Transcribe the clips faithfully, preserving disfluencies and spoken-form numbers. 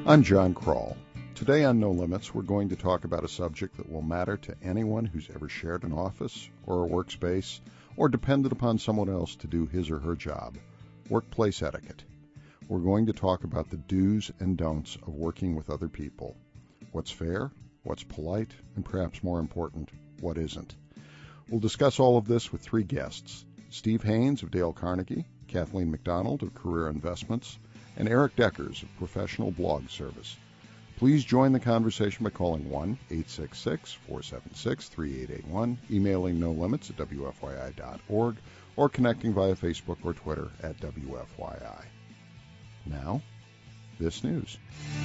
I'm John Kroll. Today on No Limits, we're going to talk about a subject that will matter to anyone who's ever shared an office or a workspace or depended upon someone else to do his or her job, workplace etiquette. We're going to talk about the do's and don'ts of working with other people, what's fair, what's polite, and perhaps more important, what isn't. We'll discuss all of this with three guests, Steve Haynes of Dale Carnegie, Kathleen McDonald of Career Investments, and Eric Deckers of Professional Blog Service. Please join the conversation by calling one eight six six, four seven six, three eight eight one, emailing no limits at W F Y I dot org, or connecting via Facebook or Twitter at W F Y I. Now, this news.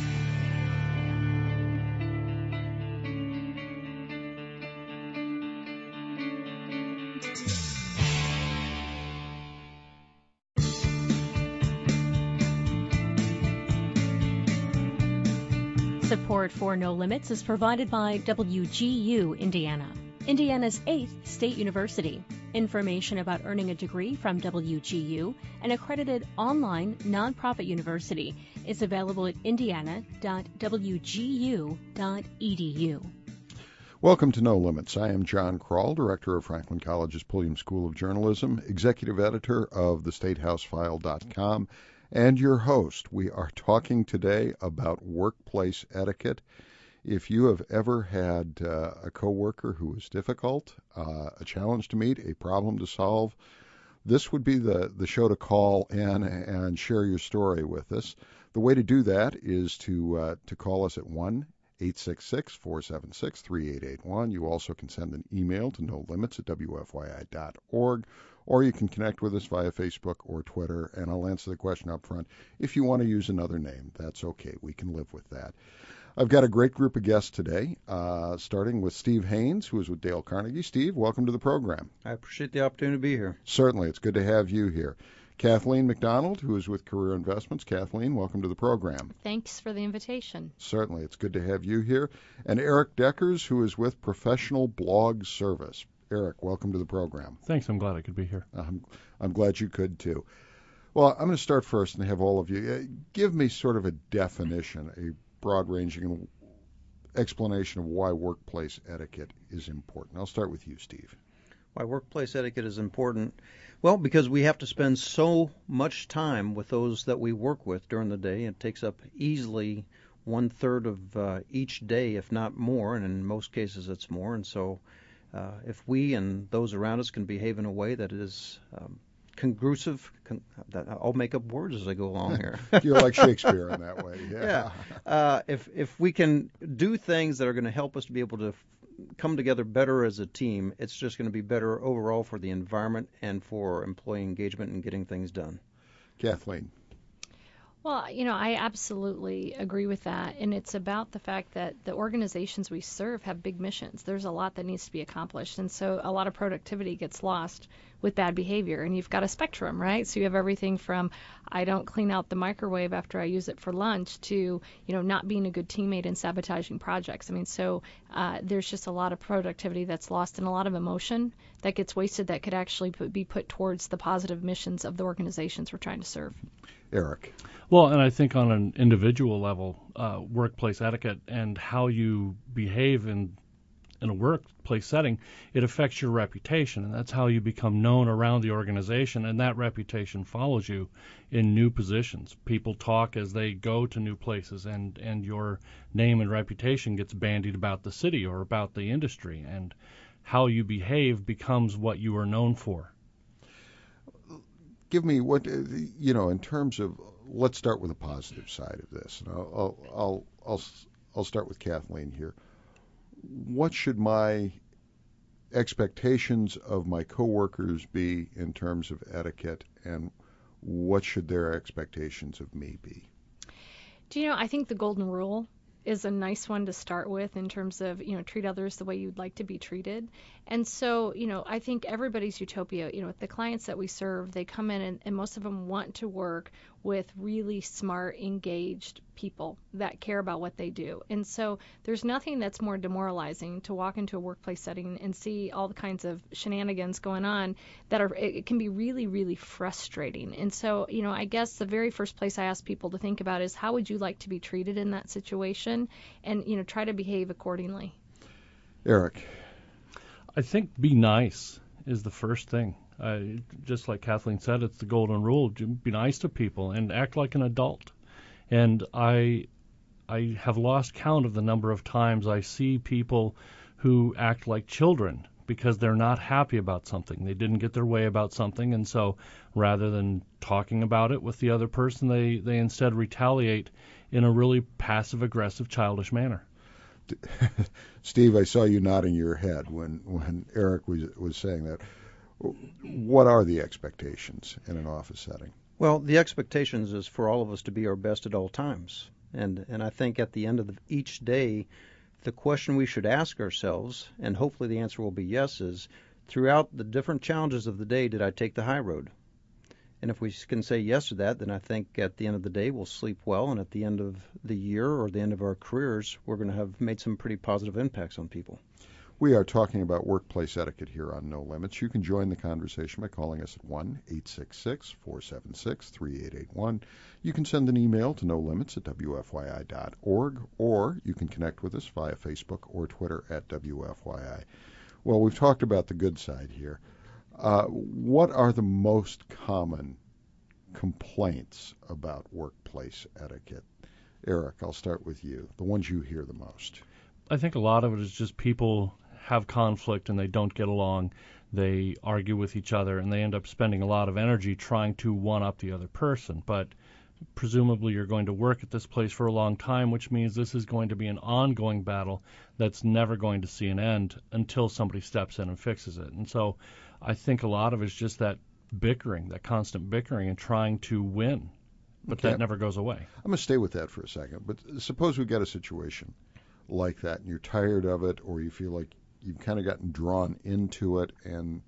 Support for No Limits is provided by W G U Indiana, Indiana's eighth state university. Information about earning a degree from W G U, an accredited online nonprofit university, is available at indiana dot w g u dot e d u. Welcome to No Limits. I am John Kroll, Director of Franklin College's Pulliam School of Journalism, Executive Editor of the state house file dot com, and your host. We are talking today about workplace etiquette. If you have ever had uh, a coworker who was difficult, uh, a challenge to meet, a problem to solve, this would be the, the show to call in and share your story with us. The way to do that is to uh, to call us at one eight six six, four seven six, three eight eight one. You also can send an email to no limits at W F Y I dot org, or you can connect with us via Facebook or Twitter, and I'll answer the question up front. If you want to use another name, that's okay. We can live with that. I've got a great group of guests today, uh, starting with Steve Haynes, who is with Dale Carnegie. Steve, welcome to the program. I appreciate the opportunity to be here. Certainly. It's good to have you here. Kathleen McDonald, who is with Career Investments. Kathleen, welcome to the program. Thanks for the invitation. Certainly. It's good to have you here. And Eric Deckers, who is with Professional Blog Service. Eric, welcome to the program. Thanks. I'm glad I could be here. I'm, I'm glad you could, too. Well, I'm going to start first and have all of you uh, give me sort of a definition, a broad-ranging explanation of why workplace etiquette is important. I'll start with you, Steve. Why workplace etiquette is important? Well, because we have to spend so much time with those that we work with during the day. It takes up easily one-third of uh, each day, if not more, and in most cases it's more. And so uh, if we and those around us can behave in a way that is um, congrusive, con- that, I'll make up words as I go along here. You're like Shakespeare in that way. Yeah. yeah. Uh, if if we can do things that are going to help us to be able to f- come together better as a team, it's just going to be better overall for the environment and for employee engagement and getting things done. Kathleen. Well, you know, I absolutely agree with that. And it's about the fact that the organizations we serve have big missions. There's a lot that needs to be accomplished. And so a lot of productivity gets lost with bad behavior. And you've got a spectrum, right? So you have everything from I don't clean out the microwave after I use it for lunch to, you know, not being a good teammate and sabotaging projects. I mean, so uh, there's just a lot of productivity that's lost and a lot of emotion that gets wasted that could actually put, be put towards the positive missions of the organizations we're trying to serve. Eric. Well, and I think on an individual level, uh, workplace etiquette and how you behave in in a workplace setting, it affects your reputation, and that's how you become known around the organization, and that reputation follows you in new positions. People talk as they go to new places, and, and your name and reputation gets bandied about the city or about the industry, and how you behave becomes what you are known for. Give me what, you know, in terms of, let's start with the positive side of this. And I'll, I'll, I'll, I'll, I'll start with Kathleen here. What should my expectations of my coworkers be in terms of etiquette, and what should their expectations of me be? Do you know, I think the golden rule is a nice one to start with in terms of, you know, treat others the way you'd like to be treated. And so, you know, I think everybody's utopia, you know, with the clients that we serve, they come in and, and most of them want to work with really smart, engaged people that care about what they do. And so there's nothing that's more demoralizing to walk into a workplace setting and see all the kinds of shenanigans going on that are, it can be really, really frustrating. And so, you know, I guess the very first place I ask people to think about is how would you like to be treated in that situation, and, you know, try to behave accordingly. Eric. I think be nice is the first thing. Uh, just like Kathleen said, it's the golden rule. Be nice to people and act like an adult. And I I have lost count of the number of times I see people who act like children because they're not happy about something. They didn't get their way about something, and so rather than talking about it with the other person, they, they instead retaliate in a really passive-aggressive, childish manner. Steve, I saw you nodding your head when, when Eric was, was saying that. What are the expectations in an office setting? Well, the expectations is for all of us to be our best at all times. And and I think at the end of the, each day, the question we should ask ourselves, and hopefully the answer will be yes, is throughout the different challenges of the day, did I take the high road? And if we can say yes to that, then I think at the end of the day we'll sleep well, and at the end of the year or the end of our careers, we're going to have made some pretty positive impacts on people. We are talking about workplace etiquette here on No Limits. You can join the conversation by calling us at one eight six six, four seven six, three eight eight one. You can send an email to no limits at w f y i dot org, or you can connect with us via Facebook or Twitter at W F Y I. Well, we've talked about the good side here. Uh, what are the most common complaints about workplace etiquette? Eric, I'll start with you. The ones you hear the most. I think a lot of it is just people have conflict and they don't get along. They argue with each other and they end up spending a lot of energy trying to one-up the other person. But presumably you're going to work at this place for a long time, which means this is going to be an ongoing battle that's never going to see an end until somebody steps in and fixes it. And so I think a lot of it is just that bickering, that constant bickering and trying to win. But okay. That never goes away. I'm going to stay with that for a second. But suppose we get a situation like that and you're tired of it, or you feel like you've kind of gotten drawn into it, and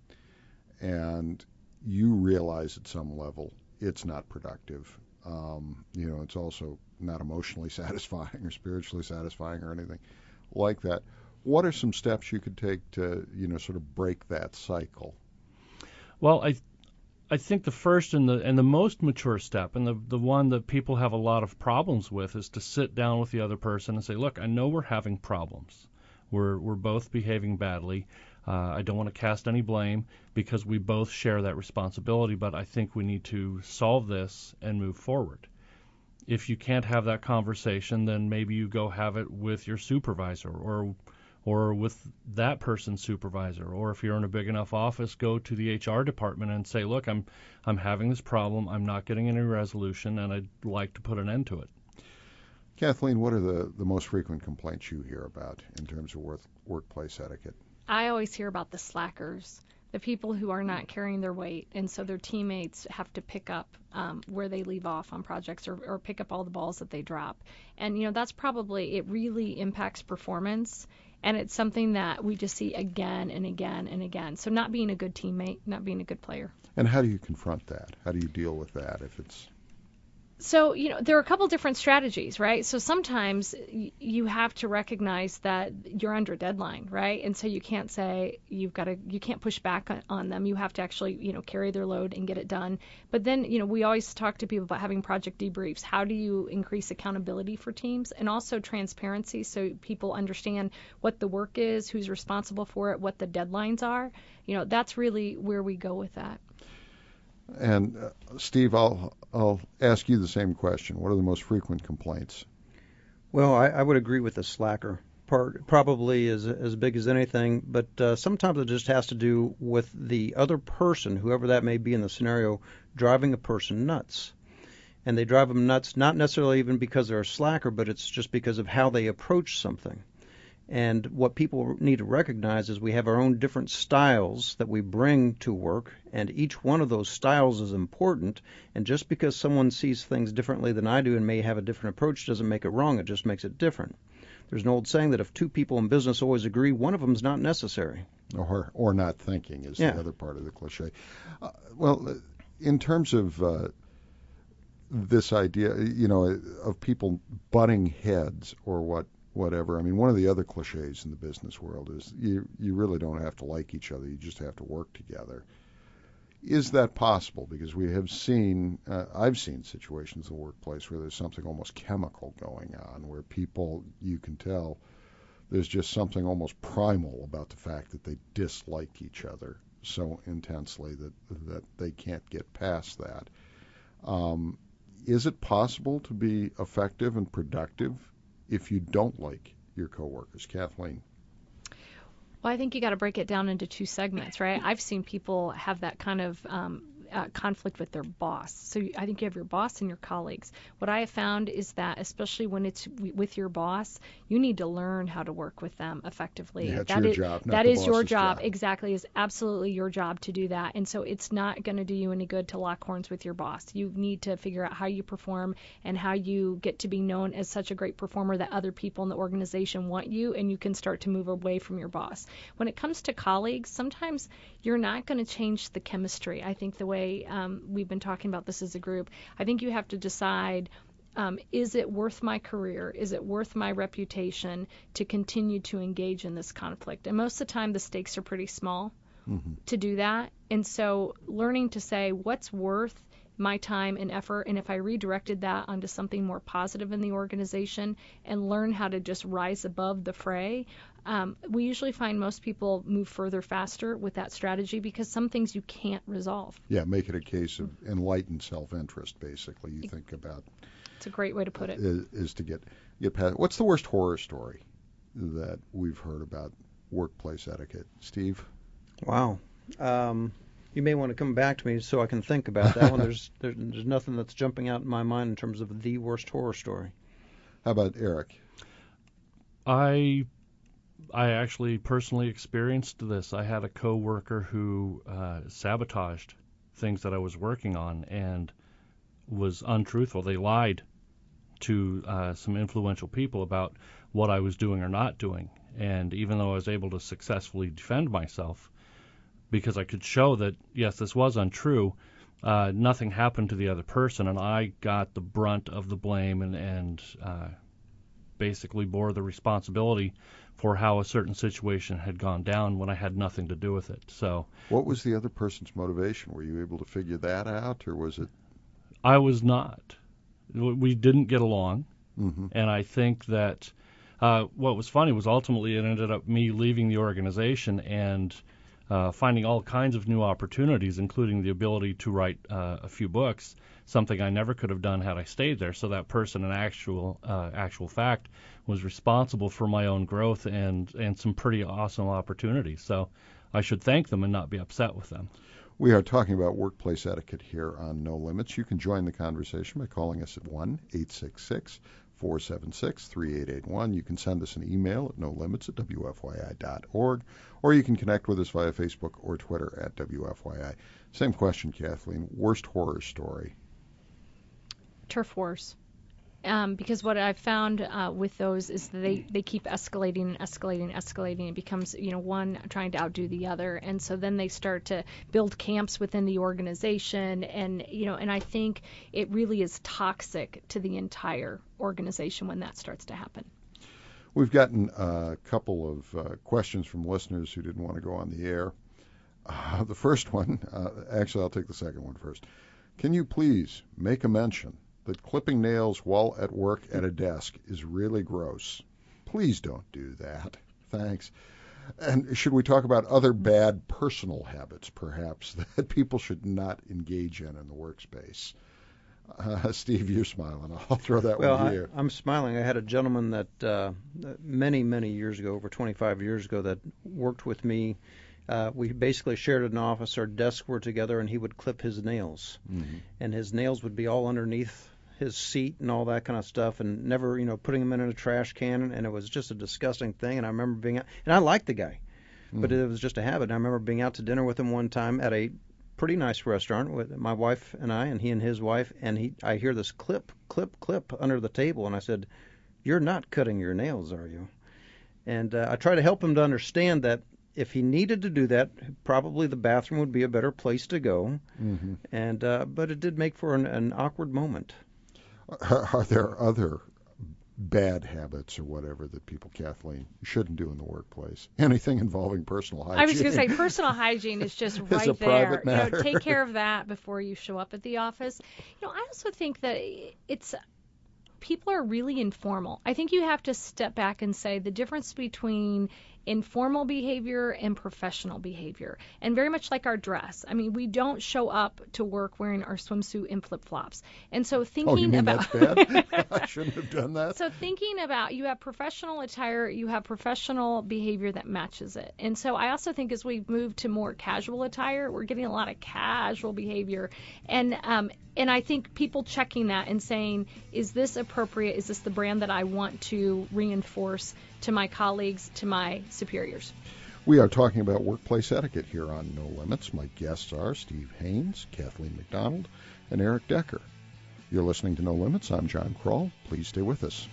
and you realize at some level it's not productive. Um, you know, it's also not emotionally satisfying or spiritually satisfying or anything like that. What are some steps you could take to, you know, sort of break that cycle? Well, I I think the first and the and the most mature step, and the the one that people have a lot of problems with, is to sit down with the other person and say, look, I know we're having problems. We're we're both behaving badly. Uh, I don't want to cast any blame because we both share that responsibility, but I think we need to solve this and move forward. If you can't have that conversation, then maybe you go have it with your supervisor or or with that person's supervisor. Or if you're in a big enough office, go to the H R department and say, look, I'm I'm having this problem. I'm not getting any resolution, and I'd like to put an end to it. Kathleen, what are the, the most frequent complaints you hear about in terms of work, workplace etiquette? I always hear about the slackers, the people who are not carrying their weight, and so their teammates have to pick up um, where they leave off on projects, or, or pick up all the balls that they drop. And, you know, that's probably, it really impacts performance, and it's something that we just see again and again and again. So not being a good teammate, not being a good player. And how do you confront that? How do you deal with that if it's... So, you know, there are a couple different strategies, right? So sometimes y- you have to recognize that you're under a deadline, right? And so you can't say you've got to, you can't push back on, on them. You have to actually, you know, carry their load and get it done. But then, you know, we always talk to people about having project debriefs. How do you increase accountability for teams, and also transparency so people understand what the work is, who's responsible for it, what the deadlines are. You know, that's really where we go with that. And uh, Steve, I'll I'll ask you the same question. What are the most frequent complaints? Well, I, I would agree with the slacker part. Probably is as big as anything, but uh, sometimes it just has to do with the other person, whoever that may be in the scenario, driving a person nuts. And they drive them nuts not necessarily even because they're a slacker, but it's just because of how they approach something. And what people need to recognize is we have our own different styles that we bring to work, and each one of those styles is important. And just because someone sees things differently than I do and may have a different approach doesn't make it wrong. It just makes it different. There's an old saying that if two people in business always agree, one of them is not necessary. Or or not thinking is yeah. the other part of the cliche. Uh, well, in terms of uh, this idea, you know, of people butting heads or what whatever. I mean, one of the other cliches in the business world is you you really don't have to like each other. You just have to work together. Is that possible? Because we have seen, uh, I've seen situations in the workplace where there's something almost chemical going on, where people, you can tell, there's just something almost primal about the fact that they dislike each other so intensely that that they can't get past that. Um, is it possible to be effective and productive if you don't like your coworkers? Kathleen? Well, I think you got to break it down into two segments, right? I've seen people have that kind of um, uh, conflict with their boss. So you, I think you have your boss and your colleagues. What I have found is that, especially when it's w- with your boss, you need to learn how to work with them effectively. Yeah, it's that your is, job, not that the is your boss's job. job. Exactly, is absolutely your job to do that. And so it's not going to do you any good to lock horns with your boss. You need to figure out how you perform and how you get to be known as such a great performer that other people in the organization want you, and you can start to move away from your boss. When it comes to colleagues, sometimes you're not going to change the chemistry. I think the way um, we've been talking about this as a group, I think you have to decide, um, is it worth my career? Is it worth my reputation to continue to engage in this conflict? And most of the time, the stakes are pretty small mm-hmm. to do that. And so learning to say what's worth my time and effort, and if I redirected that onto something more positive in the organization and learn how to just rise above the fray, um, we usually find most people move further faster with that strategy, because some things you can't resolve. Yeah, make it a case of enlightened self-interest, basically. You think about. It's a great way to put it. Is, is to get get past. What's the worst horror story that we've heard about workplace etiquette, Steve? Wow. Um, You may want to come back to me so I can think about that one. There's, there's there's nothing that's jumping out in my mind in terms of the worst horror story. How about Eric? I I actually personally experienced this. I had a coworker who uh, sabotaged things that I was working on and was untruthful. They lied to uh, some influential people about what I was doing or not doing. And even though I was able to successfully defend myself, because I could show that, yes, this was untrue, uh, nothing happened to the other person, and I got the brunt of the blame and, and uh, basically bore the responsibility for how a certain situation had gone down when I had nothing to do with it. So, what was the other person's motivation? Were you able to figure that out, or was it? I was not. We didn't get along, mm-hmm. and I think that uh, what was funny was ultimately it ended up me leaving the organization and Uh, finding all kinds of new opportunities, including the ability to write uh, a few books, something I never could have done had I stayed there. So that person, in actual uh, actual fact, was responsible for my own growth and, and some pretty awesome opportunities. So I should thank them and not be upset with them. We are talking about workplace etiquette here on No Limits. You can join the conversation by calling us at one eight six six, four seven six, three eight eight one. You can send us an email at no limits at w f y i dot org, or you can connect with us via Facebook or Twitter at W F Y I. Same question, Kathleen. Worst horror story? Turf wars. Um, because what I've found uh, with those is that they, they keep escalating and escalating and escalating. It becomes, you know, one trying to outdo the other. And so then they start to build camps within the organization. And, you know, and I think it really is toxic to the entire organization when that starts to happen. We've gotten a couple of uh, questions from listeners who didn't want to go on the air. Uh, the first one, uh, actually, I'll take the second one first. Can you please make a mention that clipping nails while at work at a desk is really gross? Please don't do that. Thanks. And should we talk about other bad personal habits, perhaps, that people should not engage in in the workspace? Uh, Steve, you're smiling. I'll throw that well, one to you. I, I'm smiling. I had a gentleman that uh, many, many years ago, over twenty-five years ago, that worked with me. Uh, we basically shared an office. Our desks were together, and he would clip his nails. Mm-hmm. And his nails would be all underneath his seat and all that kind of stuff, and never, you know, putting them in a trash can. And it was just a disgusting thing. And I remember being out, and I liked the guy, mm-hmm. but it was just a habit. And I remember being out to dinner with him one time at a pretty nice restaurant with my wife and I, and he and his wife, and he, I hear this clip, clip, clip under the table, and I said, "You're not cutting your nails, are you?" And uh, I try to help him to understand that if he needed to do that, probably the bathroom would be a better place to go. Mm-hmm. And uh, but it did make for an, an awkward moment. Are, are there other bad habits or whatever that people, Kathleen, shouldn't do in the workplace? Anything involving personal hygiene? I was going to say personal hygiene is just right a there. Private matter. You know, take care of that before you show up at the office. You know, I also think that it's people are really informal. I think you have to step back and say the difference between informal behavior and professional behavior. And very much like our dress. I mean, we don't show up to work wearing our swimsuit and flip-flops. And so thinking oh, you mean about that's bad? I shouldn't have done that. So thinking about you have professional attire, you have professional behavior that matches it. And so I also think as we've moved to more casual attire, we're getting a lot of casual behavior. And um And I think people checking that and saying, is this appropriate? Is this the brand that I want to reinforce to my colleagues, to my superiors? We are talking about workplace etiquette here on No Limits. My guests are Steve Haynes, Kathleen McDonald, and Eric Decker. You're listening to No Limits. I'm John Kroll. Please stay with us.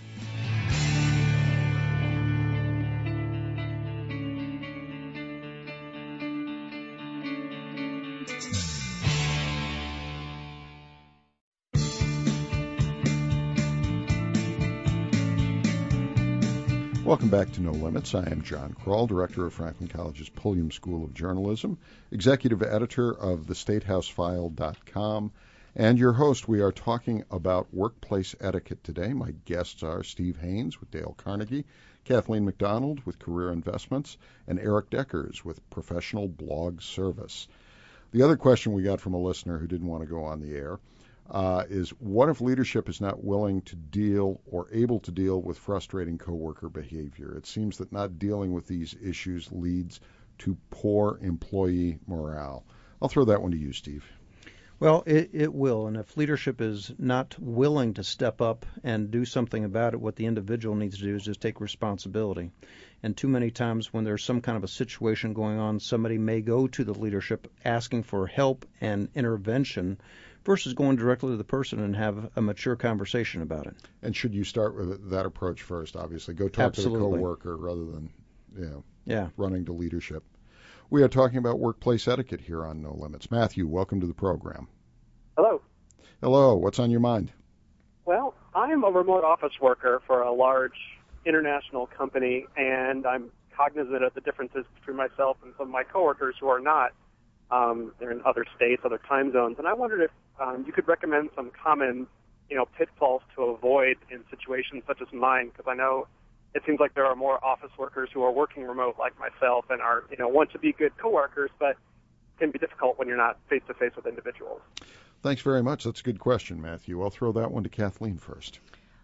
Welcome back to No Limits. I am John Kroll, Director of Franklin College's Pulliam School of Journalism, Executive Editor of the State House File dot com, and your host. We are talking about workplace etiquette today. My guests are Steve Haynes with Dale Carnegie, Kathleen McDonald with Career Investments, and Eric Deckers with Professional Blog Service. The other question we got from a listener who didn't want to go on the air Uh, is what if leadership is not willing to deal or able to deal with frustrating coworker behavior? It seems that not dealing with these issues leads to poor employee morale. I'll throw that one to you, Steve. Well, it, it will, and if leadership is not willing to step up and do something about it, what the individual needs to do is just take responsibility. And too many times when there's some kind of a situation going on, somebody may go to the leadership asking for help and intervention versus going directly to the person and have a mature conversation about it. And should you start with that approach first, obviously? Go talk Absolutely. to the coworker rather than you know, yeah. running to leadership. We are talking about workplace etiquette here on No Limits. Matthew, welcome to the program. Hello. Hello. What's on your mind? Well, I'm a remote office worker for a large international company, and I'm cognizant of the differences between myself and some of my coworkers who are not. Um, they're in other states, other time zones, and I wondered if um, you could recommend some common, you know, pitfalls to avoid in situations such as mine, because I know it seems like there are more office workers who are working remote like myself and are, you know, want to be good coworkers, but it can be difficult when you're not face-to-face with individuals. Thanks very much. That's a good question, Matthew. I'll throw that one to Kathleen first.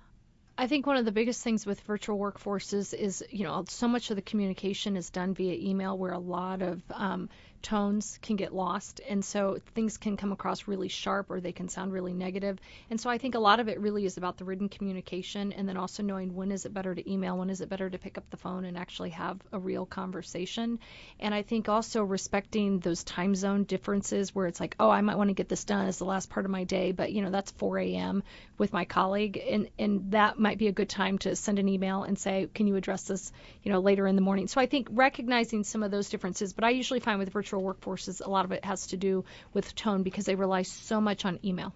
I think one of the biggest things with virtual workforces is, you know, so much of the communication is done via email where a lot of um, tones can get lost. And so things can come across really sharp or they can sound really negative. And so I think a lot of it really is about the written communication and then also knowing when is it better to email, when is it better to pick up the phone and actually have a real conversation. And I think also respecting those time zone differences where it's like, oh, I might want to get this done as the last part of my day, but, you know, that's four a.m. with my colleague. And, and that might be a good time to send an email and say, can you address this, you know, later in the morning? So I think recognizing some of those differences, but I usually find with virtual workforces, a lot of it has to do with tone because they rely so much on email.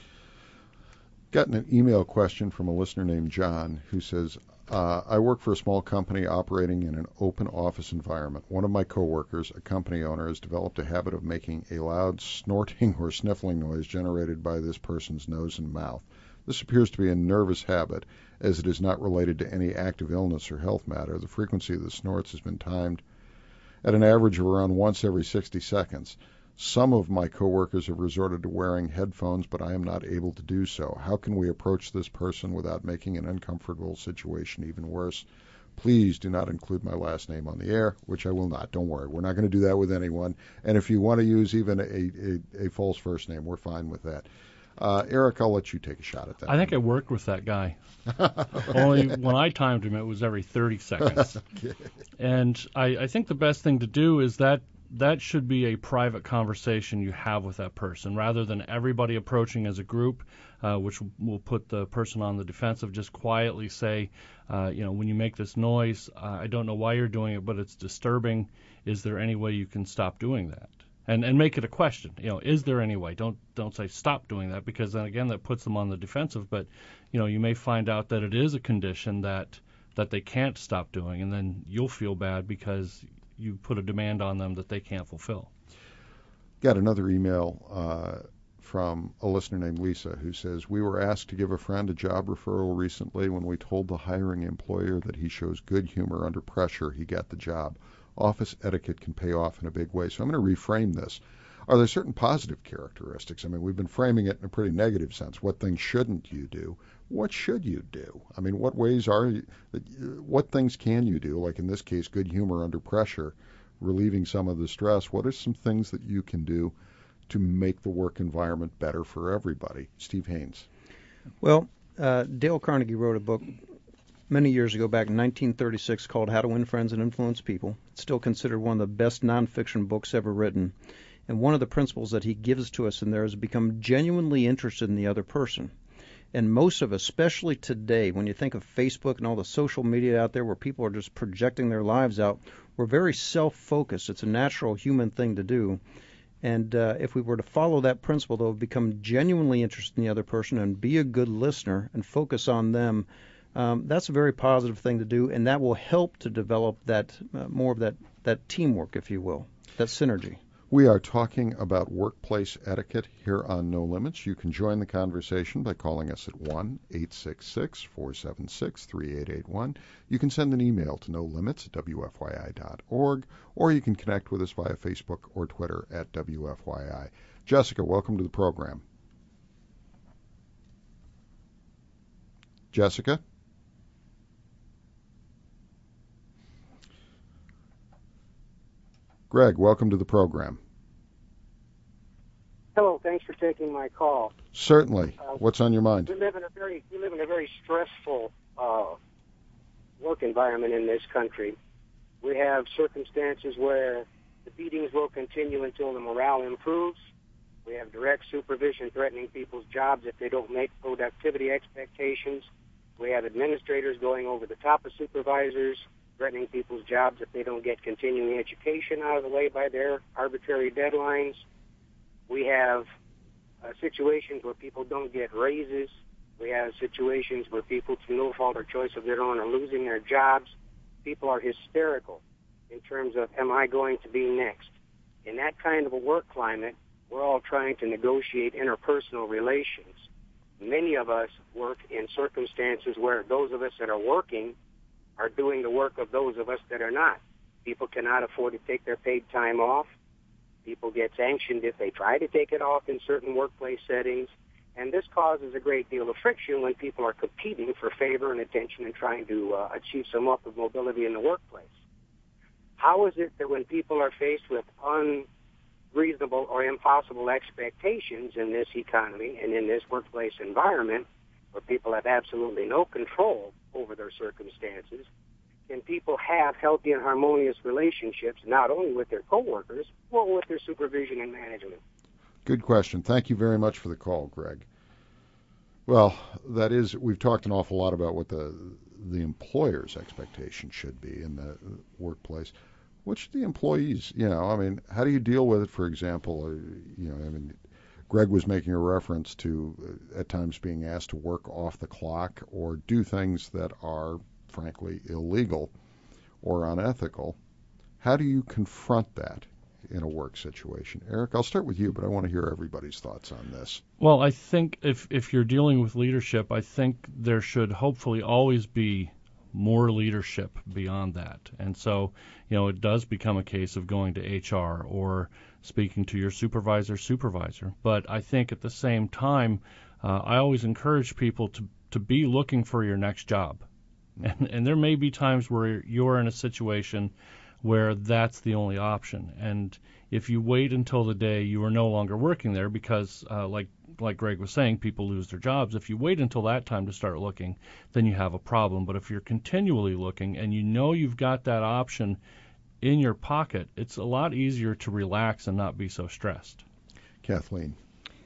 Gotten an email question from a listener named John who says, uh, I work for a small company operating in an open office environment. One of my coworkers, a company owner, has developed a habit of making a loud snorting or sniffling noise generated by this person's nose and mouth. This appears to be a nervous habit, as it is not related to any active illness or health matter. The frequency of the snorts has been timed at an average of around once every sixty seconds. Some of my coworkers have resorted to wearing headphones, but I am not able to do so. How can we approach this person without making an uncomfortable situation even worse? Please do not include my last name on the air, which I will not. Don't worry. We're not going to do that with anyone. And if you want to use even a, a, a false first name, we're fine with that. Uh, Eric, I'll let you take a shot at that. I think I worked with that guy. Only when I timed him, it was every thirty seconds. Okay. And I, I think the best thing to do is that that should be a private conversation you have with that person rather than everybody approaching as a group, uh, which will put the person on the defensive. Just quietly say, uh, you know, when you make this noise, uh, I don't know why you're doing it, but it's disturbing. Is there any way you can stop doing that? And and make it a question. You know, is there any way? Don't don't say stop doing that, because then again that puts them on the defensive. But you know, you may find out that it is a condition that that they can't stop doing, and then you'll feel bad because you put a demand on them that they can't fulfill. Got another email uh, from a listener named Lisa who says, we were asked to give a friend a job referral recently. When we told the hiring employer that he shows good humor under pressure, he got the job. Office etiquette can pay off in a big way. So I'm going to reframe this. Are there certain positive characteristics? I mean, we've been framing it in a pretty negative sense. What things shouldn't you do? What should you do? I mean, what ways are you, what things can you do? Like in this case, good humor under pressure, relieving some of the stress. What are some things that you can do to make the work environment better for everybody? Steve Haynes. Well, uh, Dale Carnegie wrote a book many years ago, back in nineteen thirty-six, called How to Win Friends and Influence People. It's still considered one of the best nonfiction books ever written. And one of the principles that he gives to us in there is to become genuinely interested in the other person. And most of us, especially today, when you think of Facebook and all the social media out there where people are just projecting their lives out, we're very self-focused. It's a natural human thing to do. And uh, if we were to follow that principle, though, become genuinely interested in the other person and be a good listener and focus on them, um, that's a very positive thing to do, and that will help to develop that uh, more of that, that teamwork, if you will, that synergy. We are talking about workplace etiquette here on No Limits. You can join the conversation by calling us at one eight six six, four seven six, three eight eight one. You can send an email to no limits at w f y i dot org, or you can connect with us via Facebook or Twitter at W F Y I. Jessica, welcome to the program. Jessica? Greg, welcome to the program. Hello, thanks for taking my call. Certainly. Uh, What's on your mind? We live in a very we live in a very stressful uh, work environment in this country. We have circumstances where the beatings will continue until the morale improves. We have direct supervision threatening people's jobs if they don't make productivity expectations. We have administrators going over the top of supervisors, threatening people's jobs if they don't get continuing education out of the way by their arbitrary deadlines. We have uh, situations where people don't get raises. We have situations where people, through no fault or choice of their own, are losing their jobs. People are hysterical in terms of, am I going to be next? In that kind of a work climate, we're all trying to negotiate interpersonal relations. Many of us work in circumstances where those of us that are working are doing the work of those of us that are not. People cannot afford to take their paid time off. People get sanctioned if they try to take it off in certain workplace settings. And this causes a great deal of friction when people are competing for favor and attention and trying to uh, achieve some upward mobility in the workplace. How is it that when people are faced with unreasonable or impossible expectations in this economy and in this workplace environment, where people have absolutely no control over their circumstances, can people have healthy and harmonious relationships, not only with their coworkers, but with their supervision and management? Good question. Thank you very much for the call, Greg. Well, that is, we've talked an awful lot about what the the employer's expectation should be in the workplace. What should the employees, you know, I mean, how do you deal with it, for example, uh, you know, I mean, Greg was making a reference to uh, at times being asked to work off the clock or do things that are, frankly, illegal or unethical. How do you confront that in a work situation? Eric, I'll start with you, but I want to hear everybody's thoughts on this. Well, I think if, if you're dealing with leadership, I think there should hopefully always be more leadership beyond that. And so, you know, it does become a case of going to H R or speaking to your supervisor, supervisor. But I think at the same time, uh, I always encourage people to, to be looking for your next job. And, and there may be times where you're in a situation where that's the only option. And if you wait until the day you are no longer working there, because uh, like like Greg was saying, people lose their jobs. If you wait until that time to start looking, then you have a problem. But if you're continually looking and you know you've got that option in your pocket, it's a lot easier to relax and not be so stressed. Kathleen.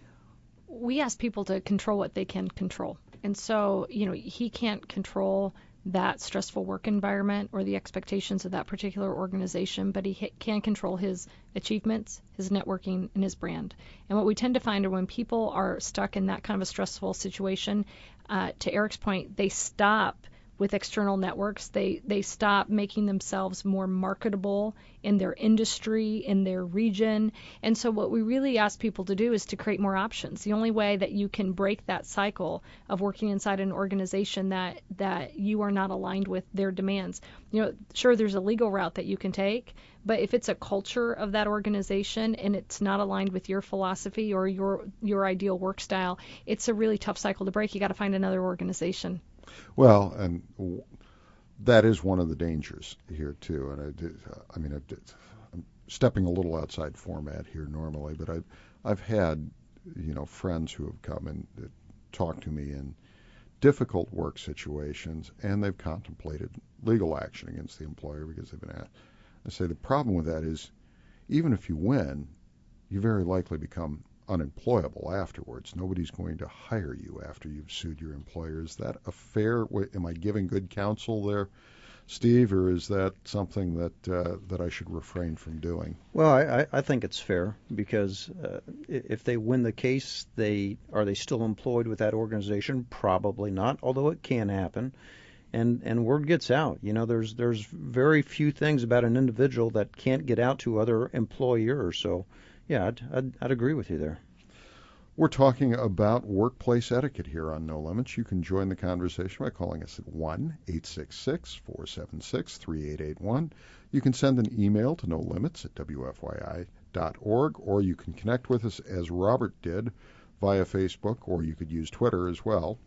We ask people to control what they can control. And so, you know, he can't control that stressful work environment or the expectations of that particular organization, but he ha- can control his achievements, his networking, and his brand. And what we tend to find are when people are stuck in that kind of a stressful situation, uh, to Eric's point, they stop with external networks. They they stop making themselves more marketable in their industry, in their region. And so what we really ask people to do is to create more options. The only way that you can break that cycle of working inside an organization that that you are not aligned with their demands. You know, sure, there's a legal route that you can take, but if it's a culture of that organization and it's not aligned with your philosophy or your your ideal work style, it's a really tough cycle to break. You got to find another organization. Well, and w- that is one of the dangers here too. And I, did, uh, I mean, I did, I'm stepping a little outside format here normally, but I've I've had you know friends who have come and uh, talked to me in difficult work situations, and they've contemplated legal action against the employer because they've been asked. I say the problem with that is, even if you win, you very likely become unemployable afterwards. Nobody's going to hire you after you've sued your employer. Is that a fair way? Am I giving good counsel there, Steve, or is that something that uh, that I should refrain from doing? Well, I, I think it's fair because uh, if they win the case, they are they still employed with that organization? Probably not, although it can happen. And and word gets out. You know, there's there's very few things about an individual that can't get out to other employers. So, yeah, I'd, I'd, I'd agree with you there. We're talking about workplace etiquette here on No Limits. You can join the conversation by calling us at one eight six six, four seven six, three eight eight one. You can send an email to no limits at w f y i dot org, or you can connect with us as Robert did via Facebook, or you could use Twitter as well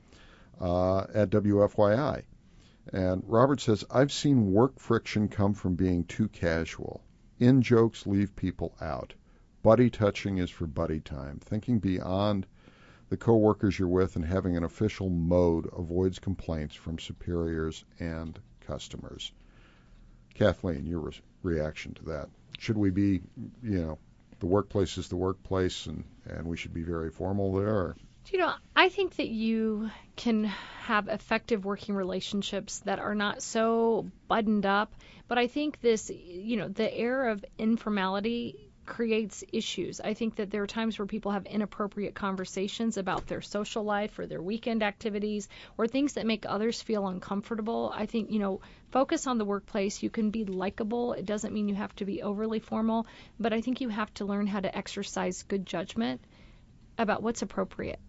uh, at W F Y I. And Robert says, I've seen work friction come from being too casual. In jokes leave people out. Buddy touching is for buddy time. Thinking beyond the coworkers you're with and having an official mode avoids complaints from superiors and customers. Kathleen, your re- reaction to that. Should we be, you know, the workplace is the workplace and, and we should be very formal there? Or? You know, I think that you can have effective working relationships that are not so buttoned up, but I think this, you know, the air of informality creates issues. I think that there are times where people have inappropriate conversations about their social life or their weekend activities or things that make others feel uncomfortable. I think, you know, focus on the workplace. You can be likable. It doesn't mean you have to be overly formal, but I think you have to learn how to exercise good judgment about what's appropriate.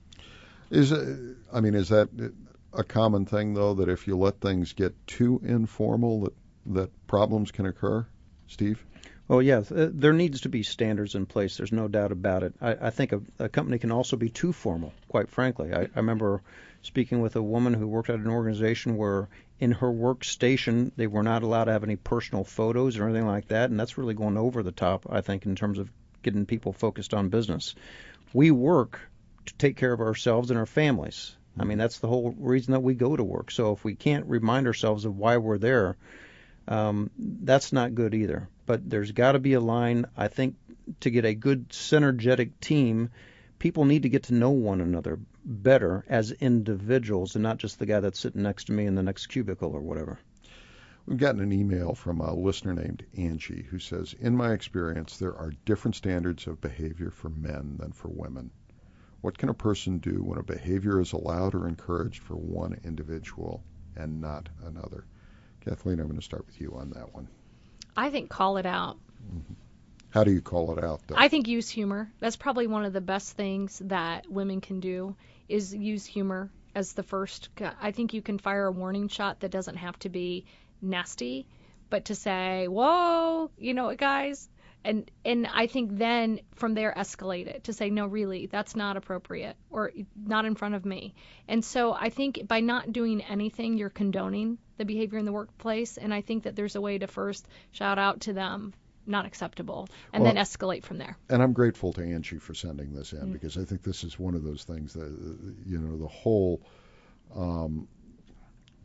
Is it, I mean, is that a common thing, though, that if you let things get too informal, that, that problems can occur? Steve? Well, yes, uh, there needs to be standards in place. There's no doubt about it. I, I think a, a company can also be too formal, quite frankly. I, I remember speaking with a woman who worked at an organization where in her workstation they were not allowed to have any personal photos or anything like that, and that's really going over the top, I think, in terms of getting people focused on business. We work to take care of ourselves and our families. I mean, that's the whole reason that we go to work. So if we can't remind ourselves of why we're there, um, that's not good either. But there's got to be a line. I think to get a good synergetic team, people need to get to know one another better as individuals and not just the guy that's sitting next to me in the next cubicle or whatever. We've gotten an email from a listener named Angie who says, in my experience, there are different standards of behavior for men than for women. What can a person do when a behavior is allowed or encouraged for one individual and not another? Kathleen, I'm going to start with you on that one. I think call it out. Mm-hmm. How do you call it out, though? I think use humor. That's probably one of the best things that women can do is use humor as the first. I think you can fire a warning shot that doesn't have to be nasty, but to say, whoa, you know what, guys? And and I think then from there escalate it to say, no, really, that's not appropriate or not in front of me. And so I think by not doing anything, you're condoning the behavior in the workplace. And I think that there's a way to first shout out to them, not acceptable, and well, then escalate from there. And I'm grateful to Angie for sending this in, mm-hmm. because I think this is one of those things that, you know, the whole um,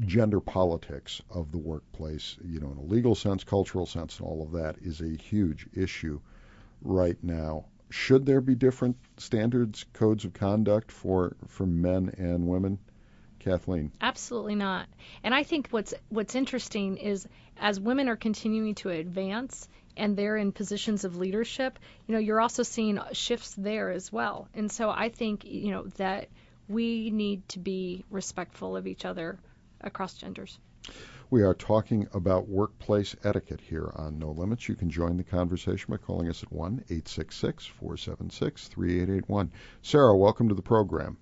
gender politics of the workplace, you know, in a legal sense, cultural sense, and all of that is a huge issue right now. Should there be different standards, codes of conduct for, for men and women? Kathleen? Absolutely not. And I think what's what's interesting is as women are continuing to advance and they're in positions of leadership, you know, you're also seeing shifts there as well. And so I think, you know, that we need to be respectful of each other across genders. We are talking about workplace etiquette here on No Limits. You can join the conversation by calling us at one eight six six, four seven six, three eight eight one. Sarah, welcome to the program.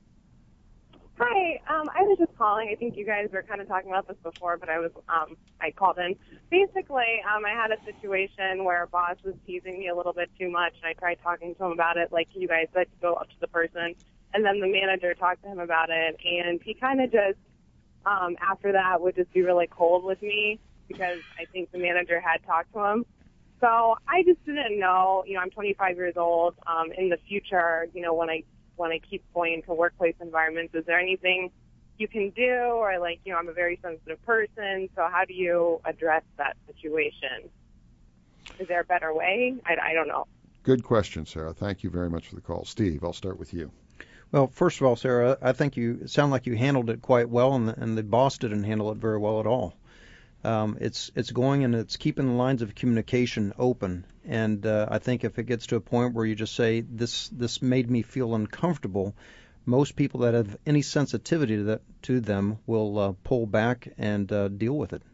Hi, um, I was just calling. I think you guys were kind of talking about this before, but I was um, I called in. Basically, um, I had a situation where a boss was teasing me a little bit too much, and I tried talking to him about it, like you guys said, to go up to the person. And then the manager talked to him about it, and he kind of just, um, after that, would just be really cold with me because I think the manager had talked to him. So I just didn't know. You know, I'm twenty-five years old. Um, in the future, you know, when I when I keep going into workplace environments, is there anything you can do? Or like, you know, I'm a very sensitive person, so how do you address that situation? Is there a better way? I, I don't know. Good question, Sarah. Thank you very much for the call. Steve, I'll start with you. Well, first of all, Sarah, I think you sound like you handled it quite well, and the, and the boss didn't handle it very well at all. Um, it's it's going and it's keeping the lines of communication open, and uh, I think if it gets to a point where you just say this this made me feel uncomfortable, most people that have any sensitivity to that to them will uh, pull back and uh, deal with it.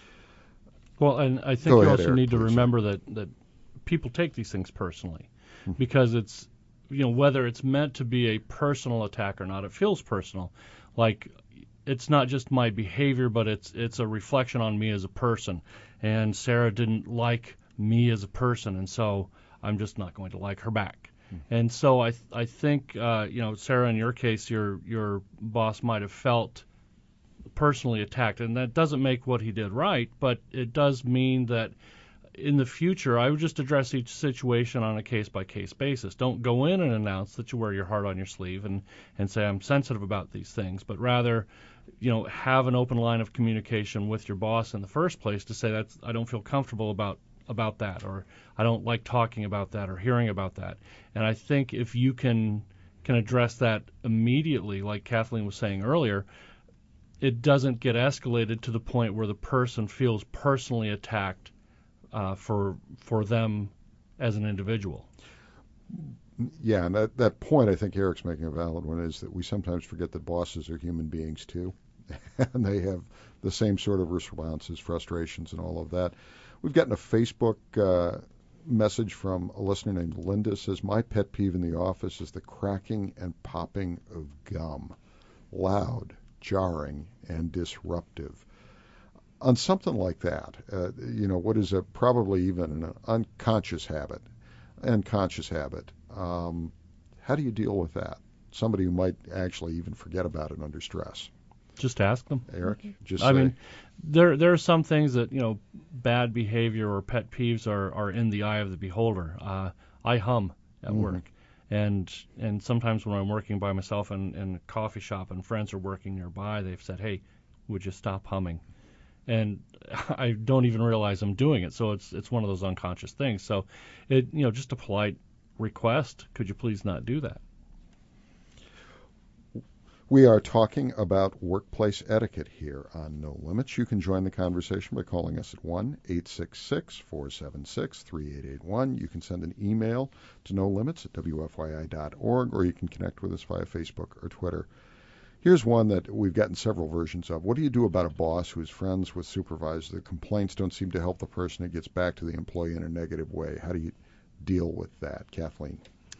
Well, and I think Go you ahead, also Eric, need to please. remember that that people take these things personally, Hmm. because it's, you know, whether it's meant to be a personal attack or not, it feels personal. Like, it's not just my behavior, but it's it's a reflection on me as a person. And Sarah didn't like me as a person, and so I'm just not going to like her back. Hmm. And so I th- I think uh, you know, Sarah, in your case, your your boss might have felt personally attacked, and that doesn't make what he did right, but it does mean that in the future, I would just address each situation on a case-by-case basis. Don't go in and announce that you wear your heart on your sleeve and, and say, I'm sensitive about these things, but rather, you know, have an open line of communication with your boss in the first place to say, that's, I don't feel comfortable about, about that, or I don't like talking about that or hearing about that. And I think if you can can address that immediately, like Kathleen was saying earlier, it doesn't get escalated to the point where the person feels personally attacked Uh, for for them as an individual. Yeah, and that, that point I think Eric's making a valid one, is that we sometimes forget that bosses are human beings too, and they have the same sort of responses, frustrations, and all of that. We've gotten a Facebook uh, message from a listener named Linda. Says, my pet peeve in the office is the cracking and popping of gum. Loud, jarring, and disruptive. On something like that, uh, you know, what is a, probably even an unconscious habit, unconscious habit, um, how do you deal with that? Somebody who might actually even forget about it under stress. Just ask them. Eric, just I say, mean, there there are some things that, you know, bad behavior or pet peeves are, are in the eye of the beholder. Uh, I hum at Mhm. work, and and sometimes when I'm working by myself in, in a coffee shop and friends are working nearby, they've said, hey, would you stop humming? And I don't even realize I'm doing it, so it's it's one of those unconscious things. So, it you know, just a polite request, could you please not do that? we are talking about workplace etiquette here on No Limits. You can join the conversation by calling us at one eight six six, four seven six, three eight eight one. You can send an email to no limits at w f y i dot org, or you can connect with us via Facebook or Twitter. Here's one that we've gotten several versions of. What do you do about a boss who is friends with supervisors? The complaints don't seem to help the person. It gets back to the employee in a negative way. How do you deal with that? Kathleen?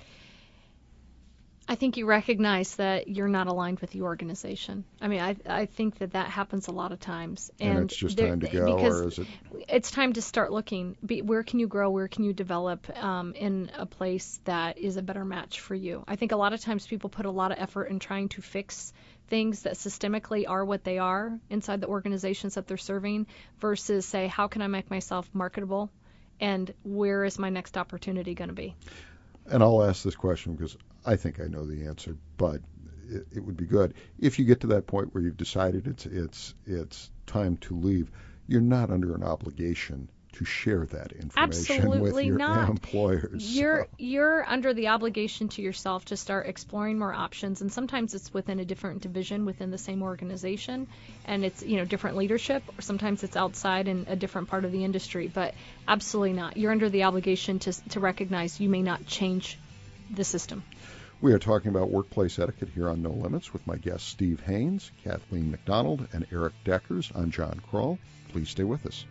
I think you recognize that you're not aligned with the organization. I mean, I I think that that happens a lot of times. And, And, it's just there- time to go, because or is it? it's time to start looking. Be, where can you grow? Where can you develop um, in a place that is a better match for you? I think a lot of times people put a lot of effort in trying to fix things that systemically are what they are inside the organizations that they're serving, versus say, how can I make myself marketable, and where is my next opportunity going to be? And I'll ask this question because I think I know the answer, but it, it would be good. If you get to that point where you've decided it's it's it's time to leave, you're not under an obligation to share that information Absolutely with your not. employers. You're so. you're under the obligation to yourself to start exploring more options, and sometimes it's within a different division within the same organization, and it's you know different leadership, or sometimes it's outside in a different part of the industry. But absolutely not. You're under the obligation to to recognize you may not change the system. We are talking about workplace etiquette here on No Limits with my guests Steve Haynes, Kathleen McDonald, and Eric Deckers. I'm John Kroll. Please stay with us.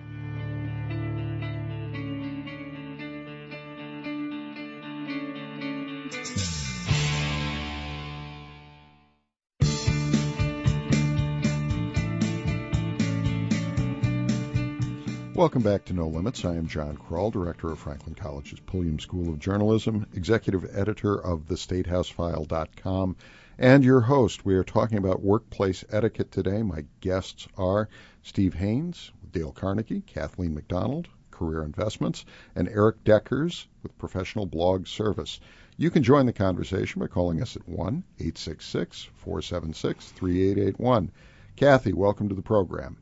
Welcome back to No Limits. I am John Kroll, director of Franklin College's Pulliam School of Journalism, executive editor of the state house file dot com, and your host. We are talking about workplace etiquette today. My guests are Steve Haynes with Dale Carnegie, Kathleen McDonald, Career Investments, and Eric Deckers with Professional Blog Service. You can join the conversation by calling us at one eight six six, four seven six, three eight eight one. Kathy, welcome to the program.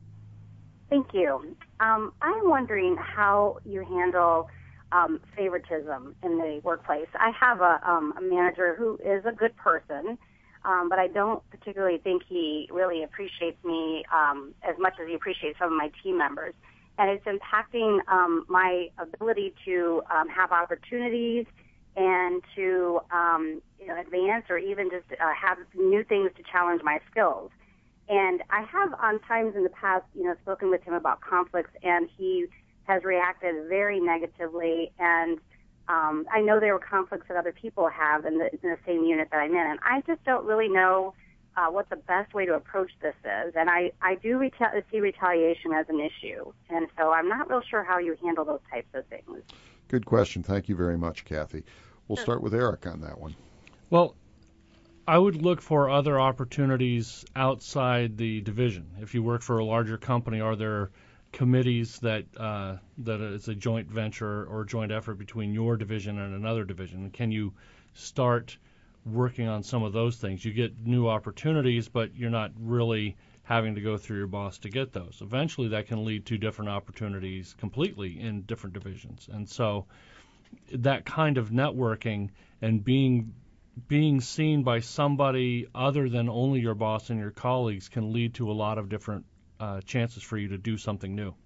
Thank you. Um, I'm wondering how you handle um, favoritism in the workplace. I have a, um, a manager who is a good person, um, but I don't particularly think he really appreciates me um, as much as he appreciates some of my team members. And it's impacting um, my ability to um, have opportunities and to um, you know, advance or even just uh, have new things to challenge my skills. And I have, on times in the past, you know, spoken with him about conflicts, and he has reacted very negatively. And um, I know there were conflicts that other people have in the, in the same unit that I'm in, and I just don't really know uh, what the best way to approach this is. And I, I do reta- see retaliation as an issue, and so I'm not real sure how you handle those types of things. Good question. Thank you very much, Kathy. We'll Sure. start with Eric on that one. Well, I would look for other opportunities outside the division. If you work for a larger company, are there committees that uh, that is a joint venture or joint effort between your division and another division? Can you start working on some of those things? You get new opportunities, but you're not really having to go through your boss to get those. Eventually, that can lead to different opportunities completely in different divisions. And so that kind of networking and being being seen by somebody other than only your boss and your colleagues can lead to a lot of different uh, chances for you to do something new.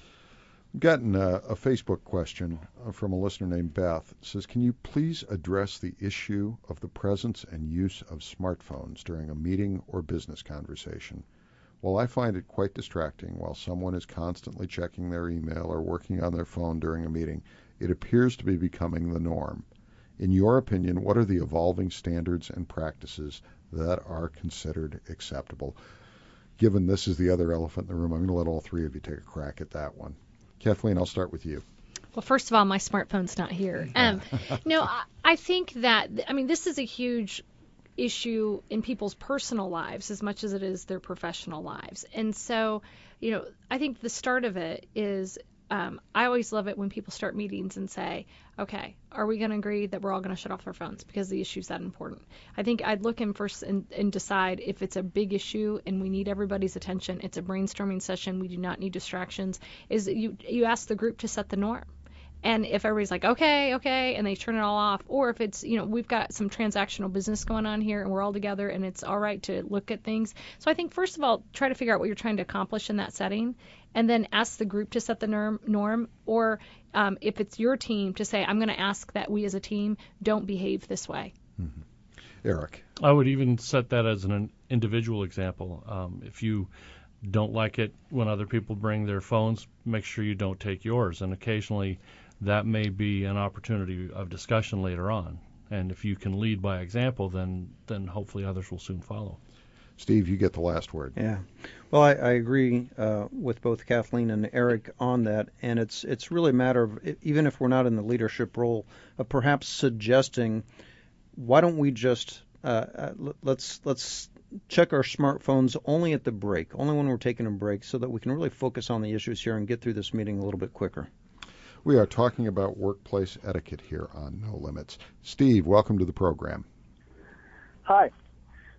I've gotten a, a Facebook question from a listener named Beth. It says, can you please address the issue of the presence and use of smartphones during a meeting or business conversation? While I find it quite distracting while someone is constantly checking their email or working on their phone during a meeting, it appears to be becoming the norm. In your opinion, what are the evolving standards and practices that are considered acceptable? Given this is the other elephant in the room, I'm going to let all three of you take a crack at that one. Kathleen, I'll start with you. Well, first of all, my smartphone's not here. Um, no, I, I think that, I mean, this is a huge issue in people's personal lives as much as it is their professional lives. And so, you know, I think the start of it is Um, I always love it when people start meetings and say, okay, are we going to agree that we're all going to shut off our phones because the issue is that important? I think I'd look in first and, and decide if it's a big issue and we need everybody's attention. It's a brainstorming session. We do not need distractions. Is you you ask the group to set the norm. And if everybody's like, okay, okay, and they turn it all off, or if it's, you know, we've got some transactional business going on here and we're all together and it's all right to look at things. So I think, first of all, try to figure out what you're trying to accomplish in that setting, and then ask the group to set the norm, norm or um, if it's your team, to say, I'm going to ask that we as a team don't behave this way. Mm-hmm. Eric. I would even set that as an individual example. Um, if you don't like it when other people bring their phones, make sure you don't take yours. And occasionally that may be an opportunity of discussion later on. And if you can lead by example, then then hopefully others will soon follow. Steve, you get the last word. Yeah. Well, I, I agree uh, with both Kathleen and Eric on that. And it's it's really a matter of, even if we're not in the leadership role, of perhaps suggesting, why don't we just, uh, uh, let's let's check our smartphones only at the break, only when we're taking a break, so that we can really focus on the issues here and get through this meeting a little bit quicker. We are talking about workplace etiquette here on No Limits. Steve, welcome to the program. Hi.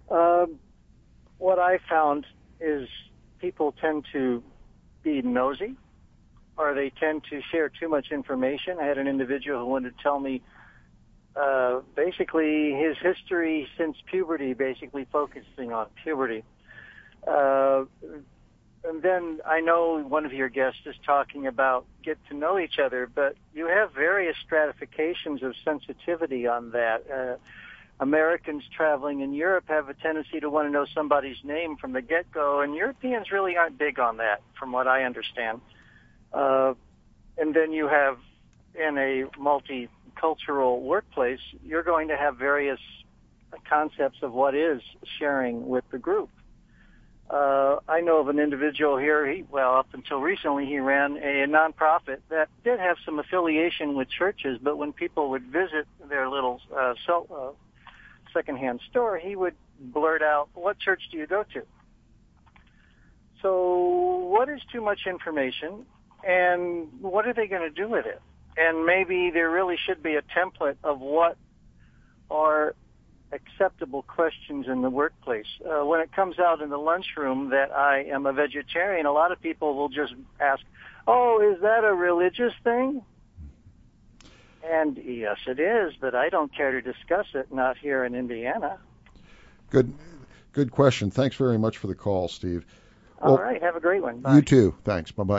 Uh, what I found is people tend to be nosy, or they tend to share too much information. I had an individual who wanted to tell me uh, basically his history since puberty, basically focusing on puberty. Uh, and then I know one of your guests is talking about get to know each other, but you have various stratifications of sensitivity on that. Uh, Americans traveling in Europe have a tendency to want to know somebody's name from the get-go, and Europeans really aren't big on that, from what I understand. Uh, and then you have, in a multicultural workplace, you're going to have various concepts of what is sharing with the group. Uh, I know of an individual here, he, well, up until recently, he ran a nonprofit that did have some affiliation with churches, but when people would visit their little uh, self, uh, secondhand store, he would blurt out, "What church do you go to?" So what is too much information, and what are they going to do with it? And maybe there really should be a template of what are acceptable questions in the workplace. Uh, when it comes out in the lunchroom that I am a vegetarian, a lot of people will just ask, "Oh, is that a religious thing?" And yes, it is, but I don't care to discuss it, not here in Indiana. Good good question. Thanks very much for the call, Steve. All well, right, have a great one. Bye. You too. Thanks. Bye-bye.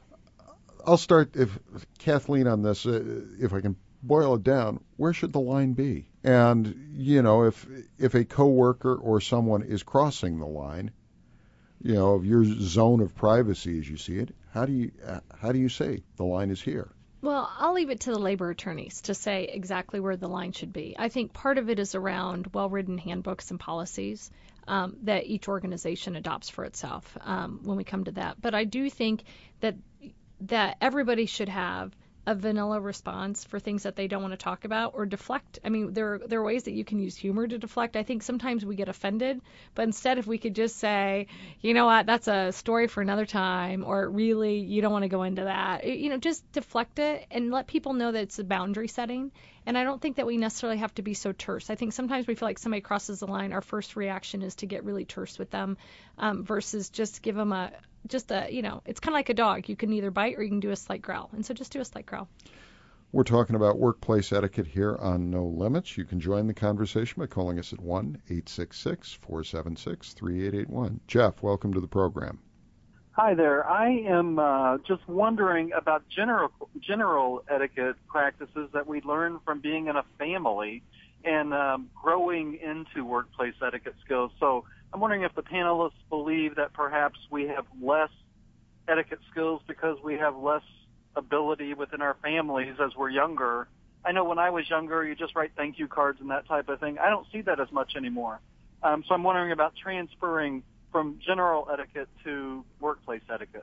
I'll start, if Kathleen, on this, uh, if I can boil it down, where should the line be? And, you know, if if a coworker or someone is crossing the line, you know, of your zone of privacy as you see it, how do you uh, how do you say the line is here? Well, I'll leave it to the labor attorneys to say exactly where the line should be. I think part of it is around well-written handbooks and policies um, that each organization adopts for itself um, when we come to that. But I do think that that everybody should have a vanilla response for things that they don't want to talk about or deflect. I mean, there are, there are ways that you can use humor to deflect. I think sometimes we get offended, but instead if we could just say, you know what, that's a story for another time, or really, you don't want to go into that. You know, just deflect it and let people know that it's a boundary setting. And I don't think that we necessarily have to be so terse. I think sometimes we feel like somebody crosses the line, our first reaction is to get really terse with them um, versus just give them a, just a, you know, it's kind of like a dog. You can either bite or you can do a slight growl. And so just do a slight growl. We're talking about workplace etiquette here on No Limits. You can join the conversation by calling us at one eight six six, four seven six, three eight eight one. Jeff, welcome to the program. Hi there. I am uh, just wondering about general general etiquette practices that we learn from being in a family and um, growing into workplace etiquette skills. So I'm wondering if the panelists believe that perhaps we have less etiquette skills because we have less ability within our families as we're younger. I know when I was younger, you just write thank you cards and that type of thing. I don't see that as much anymore. Um, so I'm wondering about transferring from general etiquette to workplace etiquette.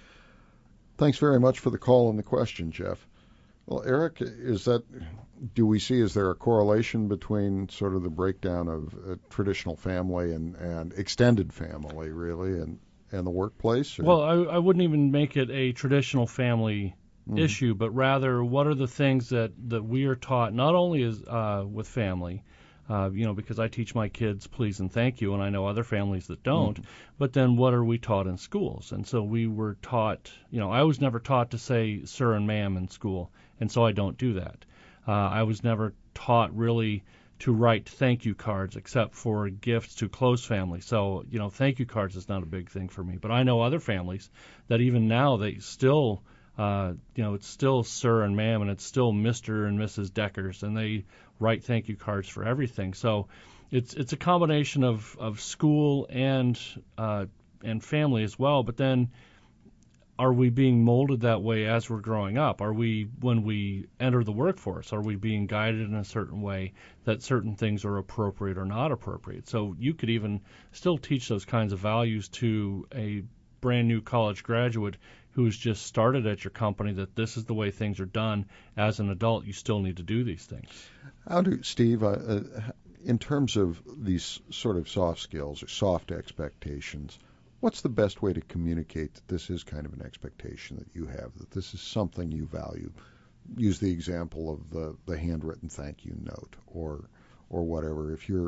Thanks very much for the call and the question, Jeff. Well, Eric, is that, do we see, is there a correlation between sort of the breakdown of a traditional family and, and extended family, really, and, and the workplace? Or? Well, I, I wouldn't even make it a traditional family mm-hmm. issue, but rather what are the things that, that we are taught, not only as uh, with family, Uh, you know, because I teach my kids please and thank you, and I know other families that don't. Mm-hmm. But then what are we taught in schools? And so we were taught, you know, I was never taught to say sir and ma'am in school, and so I don't do that. Uh, I was never taught really to write thank you cards except for gifts to close family. So, you know, thank you cards is not a big thing for me. But I know other families that even now they still, uh, you know, it's still sir and ma'am, and it's still Mister and Missus Deckers, and they write thank you cards for everything. So it's it's a combination of, of school and uh, and family as well. But then are we being molded that way as we're growing up? Are we, when we enter the workforce, are we being guided in a certain way that certain things are appropriate or not appropriate? So you could even still teach those kinds of values to a brand new college graduate who's just started at your company, that this is the way things are done. As an adult, you still need to do these things. How do, Steve, uh, uh, in terms of these sort of soft skills or soft expectations, what's the best way to communicate that this is kind of an expectation that you have, that this is something you value? Use the example of the, the handwritten thank you note or or whatever. If you're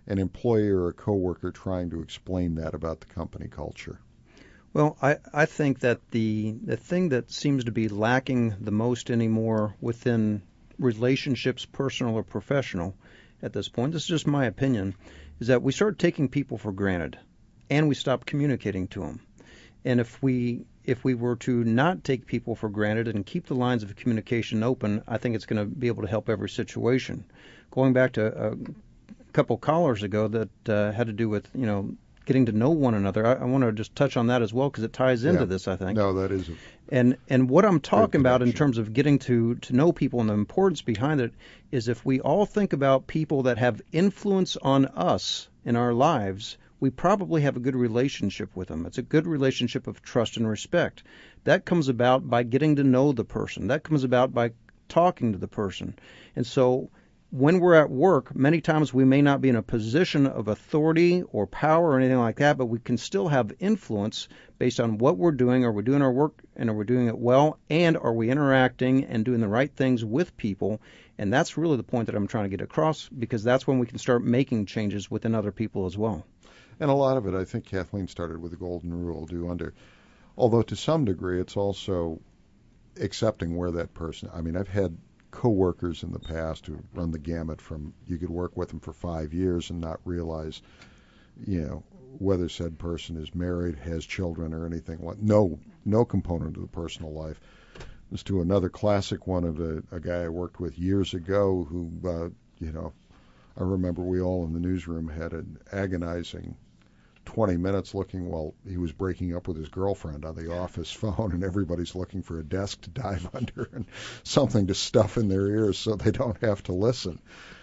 an employee or a coworker trying to explain that about the company culture? Well, I, I think that the the thing that seems to be lacking the most anymore within relationships, personal or professional, at this point, this is just my opinion, is that we start taking people for granted, and we stop communicating to them. And if we if we were to not take people for granted and keep the lines of communication open, I think it's going to be able to help every situation. Going back to a couple callers ago that uh, had to do with, you know, getting to know one another, I, I want to just touch on that as well because it ties into yeah. this, I think. No, that is. A and and what I'm talking about in terms of getting to, to know people and the importance behind it is if we all think about people that have influence on us in our lives, we probably have a good relationship with them. It's a good relationship of trust and respect. That comes about by getting to know the person. That comes about by talking to the person. And so when we're at work, many times we may not be in a position of authority or power or anything like that, but we can still have influence based on what we're doing. Are we doing our work and are we doing it well? And are we interacting and doing the right things with people? And that's really the point that I'm trying to get across, because that's when we can start making changes within other people as well. And a lot of it, I think Kathleen started with the golden rule. Do under, although to some degree, it's also accepting where that person. I mean, I've had coworkers in the past who run the gamut from you could work with them for five years and not realize, you know, whether said person is married, has children, or anything like. No, no component of the personal life. This to another classic one of a, a guy I worked with years ago who, uh, you know, I remember we all in the newsroom had an agonizing twenty minutes looking while he was breaking up with his girlfriend on the office phone, and everybody's looking for a desk to dive under and something to stuff in their ears so they don't have to listen.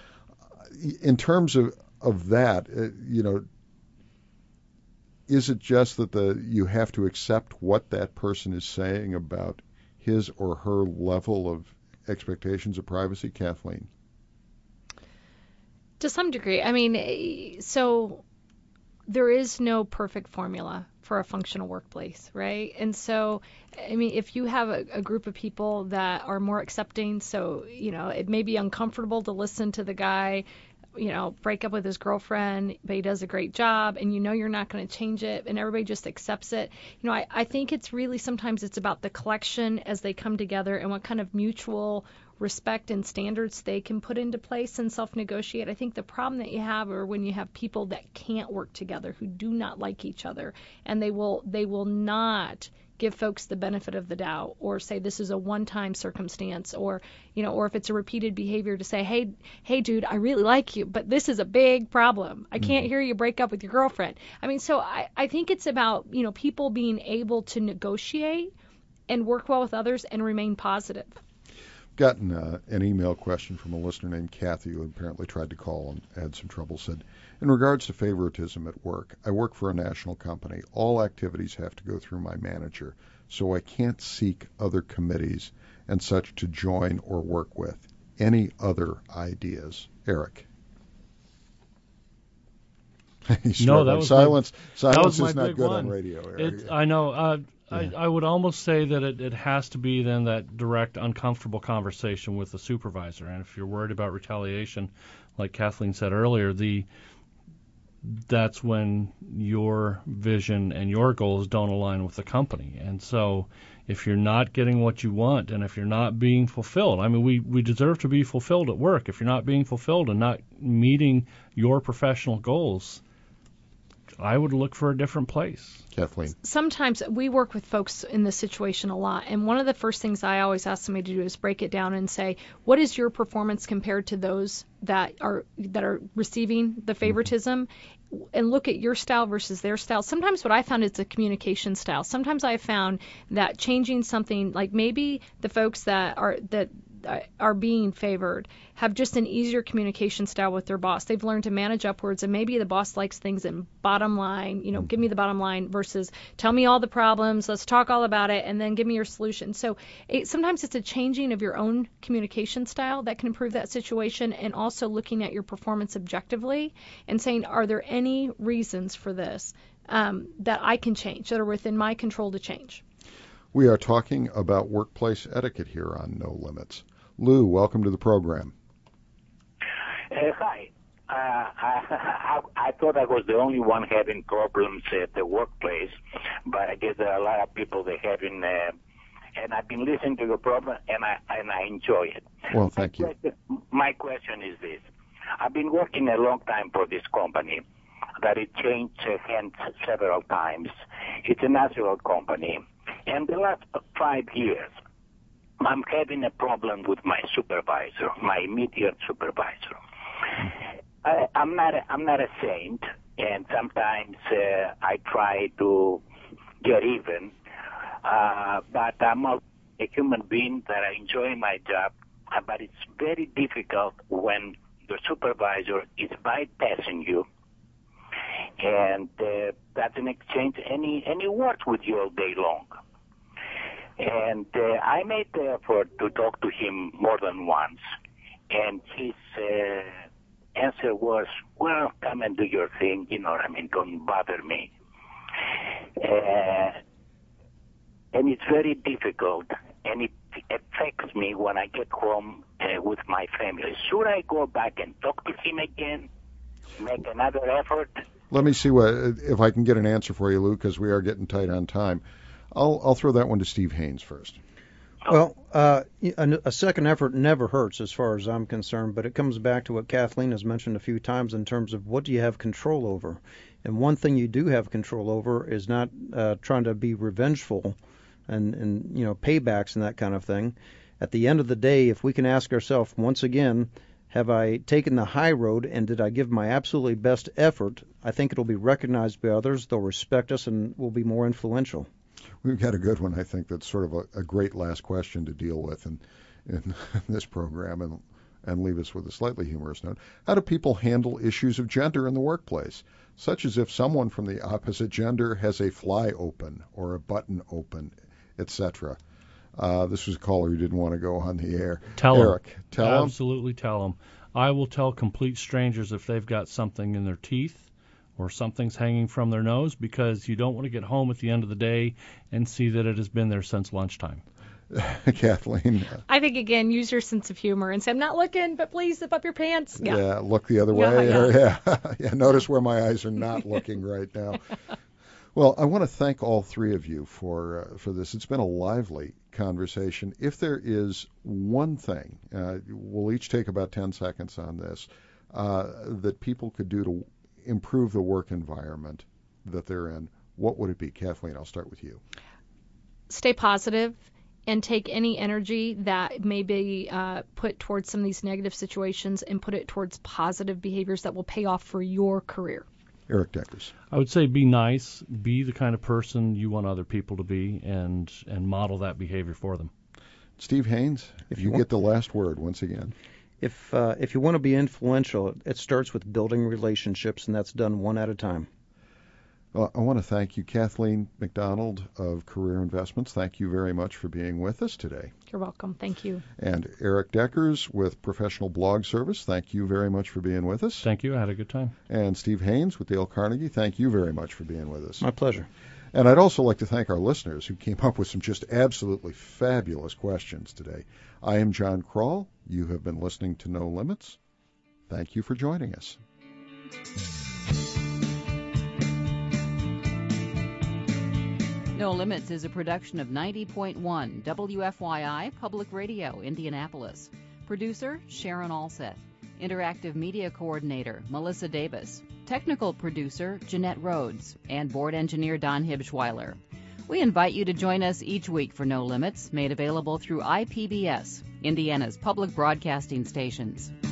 In terms of, of that, uh, you know, is it just that the you have to accept what that person is saying about his or her level of expectations of privacy, Kathleen? To some degree. I mean, so there is no perfect formula for a functional workplace, right? And so, I mean, if you have a, a group of people that are more accepting, so, you know, it may be uncomfortable to listen to the guy, you know, break up with his girlfriend, but he does a great job, and you know you're not going to change it, and everybody just accepts it. You know, I, I think it's really sometimes it's about the collection as they come together and what kind of mutual respect and standards they can put into place and self-negotiate. I think the problem that you have are when you have people that can't work together, who do not like each other, and they will they will not give folks the benefit of the doubt or say this is a one-time circumstance, or, you know, or if it's a repeated behavior to say, hey, hey, dude, I really like you, but this is a big problem. I can't hear you break up with your girlfriend. I mean, so I, I think it's about, you know, people being able to negotiate and work well with others and remain positive. Gotten uh, an email question from a listener named Kathy who apparently tried to call and had some trouble. Said, in regards to favoritism at work, I work for a national company. All activities have to go through my manager, so I can't seek other committees and such to join or work with. Any other ideas? Eric. No, that was silence. My, silence that was my is not big good one. on radio, Eric. It, I know. Uh, Yeah. I, I would almost say that it, it has to be then that direct, uncomfortable conversation with the supervisor. And if you're worried about retaliation, like Kathleen said earlier, the that's when your vision and your goals don't align with the company. And so if you're not getting what you want and if you're not being fulfilled, I mean, we, we deserve to be fulfilled at work. If you're not being fulfilled and not meeting your professional goals, I would look for a different place. Kathleen. Sometimes we work with folks in this situation a lot, and one of the first things I always ask somebody to do is break it down and say, what is your performance compared to those that are that are receiving the favoritism, mm-hmm. and look at your style versus their style. Sometimes what I found is a communication style. Sometimes I found that changing something, like maybe the folks that are that are being favored have just an easier communication style with their boss. They've learned to manage upwards, and maybe the boss likes things in bottom line, you know, give me the bottom line versus tell me all the problems, let's talk all about it, and then give me your solution. So it, sometimes it's a changing of your own communication style that can improve that situation, and also looking at your performance objectively and saying, are there any reasons for this um, that I can change, that are within my control to change? We are talking about workplace etiquette here on No Limits. Lou, welcome to the program. Uh, hi. I, I, I thought I was the only one having problems at the workplace, but I guess there are a lot of people that having, uh, and I've been listening to your program, and I and I enjoy it. Well, thank my you. Question, my question is this. I've been working a long time for this company that it changed hands several times. It's a national company. And the last five years, I'm having a problem with my supervisor, my immediate supervisor. I, I'm not a, I'm not a saint, and sometimes uh, I try to get even, uh, but I'm a, a human being that I enjoy my job, uh, but it's very difficult when the supervisor is bypassing you and uh, doesn't exchange any, any words with you all day long. And uh, I made the effort to talk to him more than once, and his uh, answer was, well, come and do your thing, you know what I mean, don't bother me. Uh, and it's very difficult, and it affects me when I get home uh, with my family. Should I go back and talk to him again, make another effort? Let me see what if I can get an answer for you, Lou, because we are getting tight on time. I'll I'll throw that one to Steve Haynes first. Well, uh, a, a second effort never hurts as far as I'm concerned, but it comes back to what Kathleen has mentioned a few times in terms of what do you have control over. And one thing you do have control over is not uh, trying to be revengeful and, and, you know, paybacks and that kind of thing. At the end of the day, if we can ask ourselves once again, have I taken the high road and did I give my absolutely best effort, I think it'll be recognized by others, they'll respect us, and will be more influential. We've got a good one, I think, that's sort of a, a great last question to deal with in, in this program and, and leave us with a slightly humorous note. How do people handle issues of gender in the workplace, such as if someone from the opposite gender has a fly open or a button open, et cetera? Uh, this was a caller who didn't want to go on the air. Tell Eric, them. tell them. Absolutely tell them. I will tell complete strangers if they've got something in their teeth or something's hanging from their nose, because you don't want to get home at the end of the day and see that it has been there since lunchtime. Kathleen. I think, again, use your sense of humor and say, I'm not looking, but please zip up your pants. Yeah, yeah look the other yeah, way. Yeah. Or, yeah. yeah, notice where my eyes are not looking right now. Well, I want to thank all three of you for uh, for this. It's been a lively conversation. If there is one thing, uh, we'll each take about ten seconds on this, uh, that people could do to improve the work environment that they're in, what would it be? Kathleen, I'll start with you. Stay positive and take any energy that may be uh, put towards some of these negative situations and put it towards positive behaviors that will pay off for your career. Eric Deckers. I would say be nice, be the kind of person you want other people to be, and and model that behavior for them. Steve Haynes, if you, you get the last word once again. If uh, if you want to be influential, it starts with building relationships, and that's done one at a time. Well, I want to thank you, Kathleen McDonald of Career Investments. Thank you very much for being with us today. You're welcome. Thank you. And Eric Deckers with Professional Blog Service. Thank you very much for being with us. Thank you. I had a good time. And Steve Haynes with Dale Carnegie. Thank you very much for being with us. My pleasure. And I'd also like to thank our listeners who came up with some just absolutely fabulous questions today. I am John Kroll. You have been listening to No Limits. Thank you for joining us. No Limits is a production of ninety point one W F Y I Public Radio, Indianapolis. Producer, Sharon Alseth. Interactive Media Coordinator, Melissa Davis. Technical Producer, Jeanette Rhodes. And Board Engineer, Don Hibschweiler. We invite you to join us each week for No Limits, made available through I P B S, Indiana's public broadcasting stations.